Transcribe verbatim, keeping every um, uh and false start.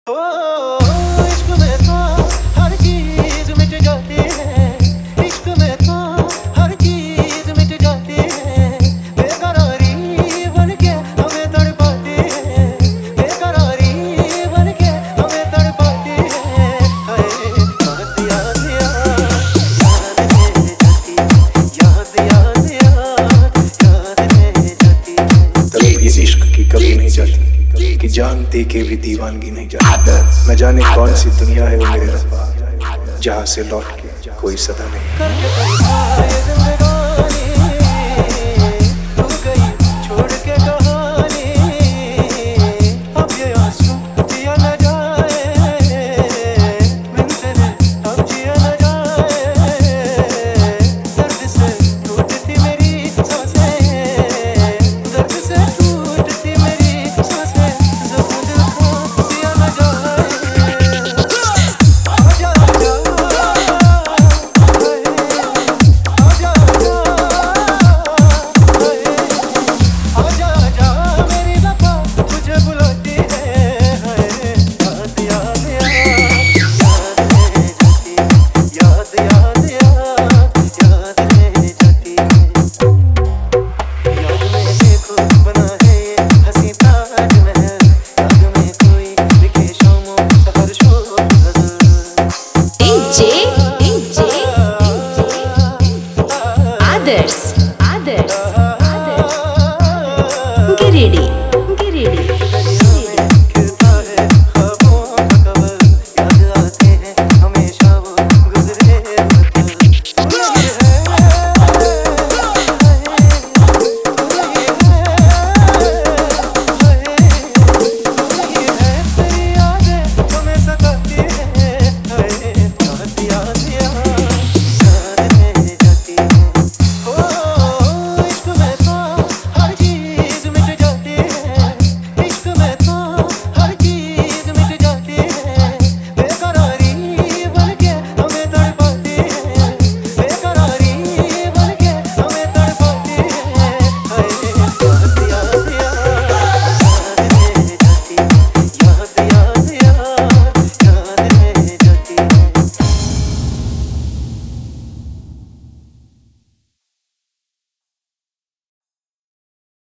इश्क में तो हर चीज मिट जाती है, इश्क में तो हर चीज मिट जाती है। बेकरारी बन के हमें तड़पाती है, बेकरारी बन के हमें तड़पाती है। याद याद याद रह जाती, याद याद याद याद रह जाती। तलब इस इश्क की कभी नहीं जाती कि जान दे के भी दीवानगी नहीं जाती। न जाने कौन सी दुनिया है वो मेरे रब्बा, जहाँ से लौट के कोई सदा नहीं।